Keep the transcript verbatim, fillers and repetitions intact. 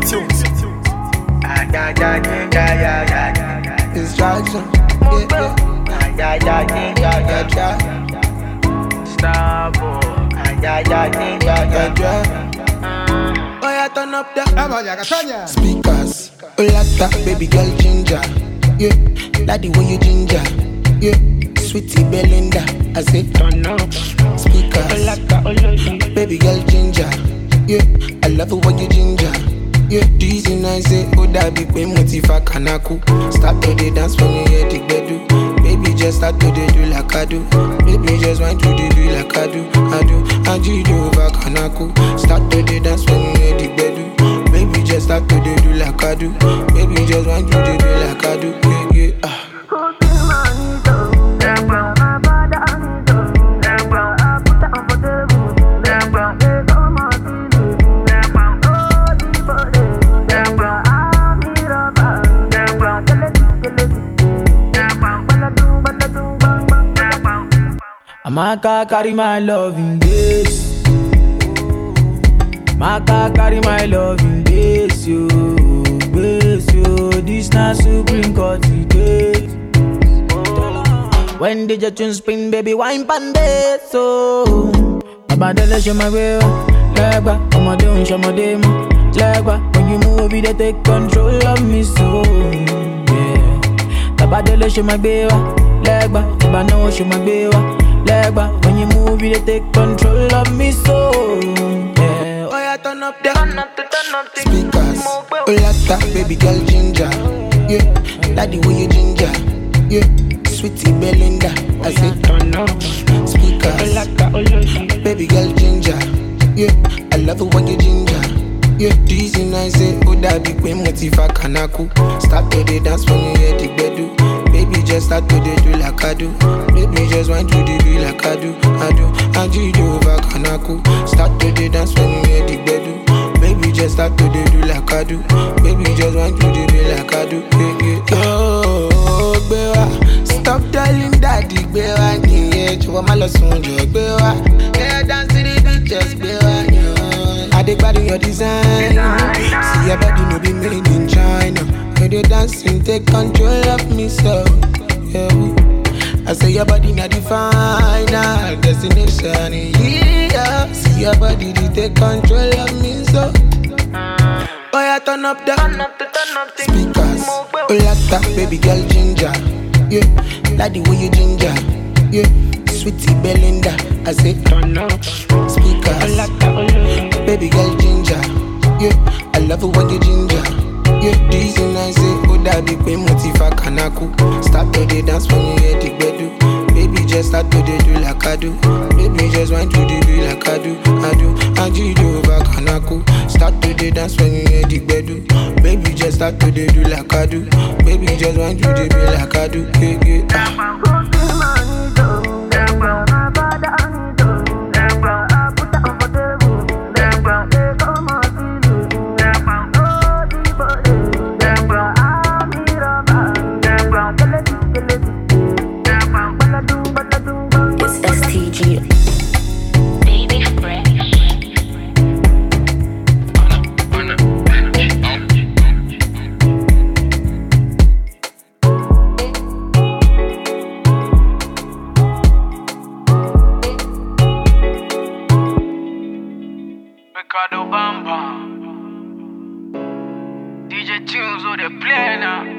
tunes. Ah, yeah, yeah, yeah, yeah, yeah, yeah. It's Jackson. Yeah, yeah. Ah, yeah, yeah, yeah, yeah, yeah. Star boy. Ah, yeah, yeah, yeah, yeah, yeah. Oh, yeah, turn up the speakers. Olata, baby girl ginger. Yeah, like the way you ginger. Yeah, sweetie Belinda. I say turn up speakers. Olata, Olodi, baby girl ginger. Yeah, I love it when you ginger. Yeah, easy nice say oh that big pain motiva kanaku. Start to the dance when you hear the bedu. Baby just start to the do like I do. Baby just want to the do like I do. I do. And you do over kanaku. Start to the dance when you hear the bedu. Baby just start to the do like I do. Baby just want to the do like I do. Yeah, yeah, ah. Maka carry my love in this. Maka carry my love in this, yo, this, yo. This na Supreme Court today. When did your tune spin, baby, wine pan this, so Abadele show my way, legba, I'ma do, show my demo, legba. When you move, they take control of me, so yeah. Abadele show my way, legba, I'ma know, show my way. Legba, when you move, you take control of me, so yeah. Oh yeah, turn up the turn up the turn up the speakers. Olata, baby girl ginger. Yeah, like the way you ginger. Yeah, sweetie Belinda. I say turn up speakers. Olata, Olodi, baby girl ginger. Yeah, I love it when you ginger. Yeah, easy nice say oh that big pain motiva kanaku. Start to the dance when you hear the bedu. Baby just start to the do like I do. Baby just want to the do like I do. I do. And you do over kanaku. Start to the dance when you hear the bedu. Baby just start to the do like I do. Baby just want to the do like I do. Yeah, yeah. Oh, bewa, stop telling daddy bewa. Yeah, you want my love soon, you bewa. Yeah, dance to the beat, just bewa. I dig body your design. See your body no be made in China. When you dancing, take control of me, so yeah. I say your body not the final destination, yeah. See your body, they take control of me, so oh yeah, turn up the turn up the turn up the speakers. Olata, baby girl ginger. Yeah, like the way you ginger. Yeah, sweetie Belinda. I say turn up speakers. Olata, Olodi, baby girl ginger. Yeah, I love it when you ginger. Yeah, easy nice say oh that big pain motiva kanaku. Start to the dance when you hear the bedu. Baby just start to the do like I do. Baby just want to the do like I do. I do. And you do over kanaku. Start to the dance when you hear the bedu. Baby just start to the do like I do. Baby just want to the do like I do. Yeah, yeah, ah. Ricardo Bamba, D J Tunes, oh they play now.